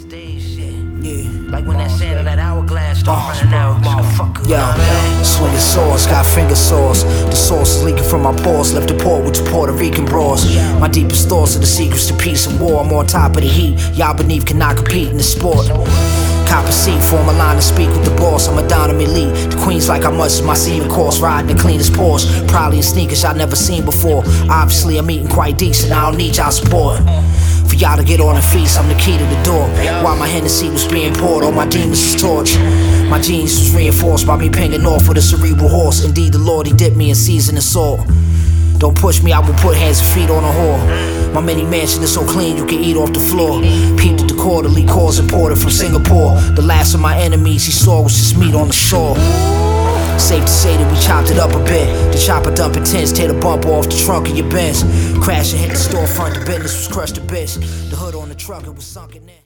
stage shit. Yeah. Like when that sand of that hourglass start running out, motherfucker. Yeah, swinging swords, got finger sores. The sauce is leaking from my pores. Left the port with the Puerto Rican bras. My deepest thoughts are the secrets to peace and war. I'm on top of the heat. Y'all beneath cannot compete in the sport. Cop a seat, form a line to speak with the boss. I'm a Dynam elite. The queen's like I must my semen course. Riding the cleanest Porsche. Probably in sneakers y'all never seen before. Obviously I'm eating quite decent. I don't need y'all support. For y'all to get on the feast, I'm the key to the door. While my Hennessy was being poured, all my demons was torched. My genes was reinforced by me pinging off with a cerebral horse. Indeed the Lord, he dipped me in seasoned salt. Don't push me, I will put hands and feet on a whore. My mini mansion is so clean you can eat off the floor. Peep the quarterly calls imported from Singapore. The last of my enemies he saw was just meat on the shore. Safe to say that we chopped it up a bit. The chopper dumping tents, tear the bumper off the trunk of your Benz. Crash and hit the storefront, the business was crushed to bits. The hood on the truck, it was sunken in.